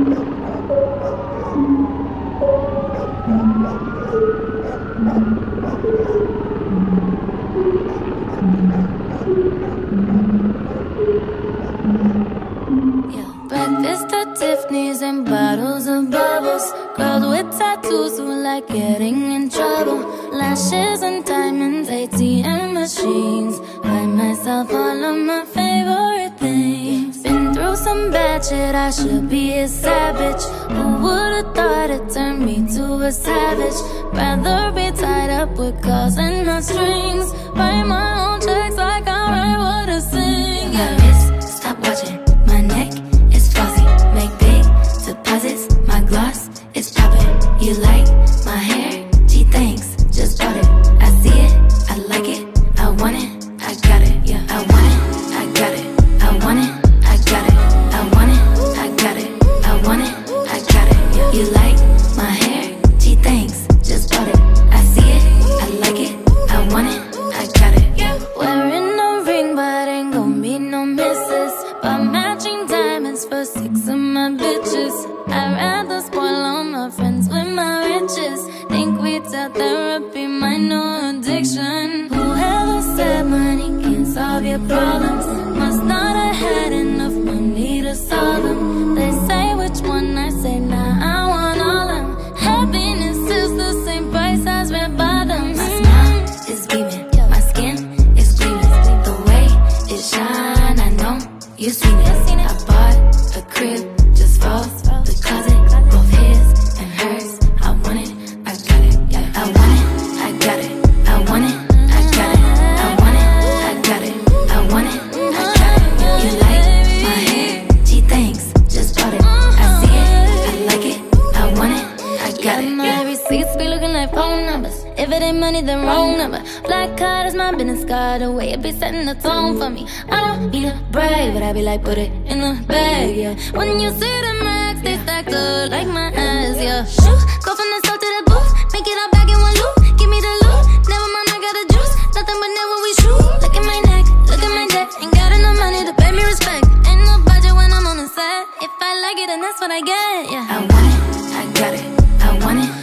Breakfast at Tiffany's and bottles of bubbles. Girls with tattoos who like getting in trouble. Lashes and diamonds, ATM machines. Buy myself all of my favorite things. Been through some bad shit, I should be a savage. Who would've thought it turned me to a savage? Rather be tied up with calls and not strings. Write my own checks like I write what I sing. My wrist, stop watching. My neck is flossy. Make big deposits. My gloss is popping. You like my hair? Gee, thanks. Just bought it. I see it. I like it. I want it. I got it. Yeah, I want it. I got it. I want it. I got it. I want it. I got it. I want it. I got it. Yeah. You like my hair? Gee, thanks. Just bought it. I see it. I like it. I want it. I got it. Yeah. Wearing a ring, but ain't gon' be no misses. But matching diamonds for 6 of my bitches. I'd rather spoil all my friends with my riches. Think retail therapy, my new addiction. Whoever said money can solve your problems must not have had enough money to solve them. They say which one, I say nah, I want all them. Happiness is the same price as red bottoms. My smile is beaming. My skin is gleaming. The way it shine, I know you seen it. I bought a crib just for the closet. Both his and hers. I want it, I got it. I want it, I got it. I want it, I got it. I want it, I got it. I want it, I got it. You like my hair? Gee, thanks. Just bought it. I see it, I like it. I want it, I got it. My receipts be looking like phone numbers. If it ain't money, then wrong number. Black card is my business card. The way it be setting the tone for me. I don't need to brag, but I be like, put it in the bag, yeah. When you see the max, they stacked up like my ass, yeah. Shoot, go from the south to the booth. Make it all back in one loop. Give me the loot. Never mind, I got the juice. Nothing but never we shoot. Look at my neck, look at my debt. Ain't got enough money to pay me respect. Ain't no budget when I'm on the set. If I like it, then that's what I get, yeah. I want it, I got it. I want it.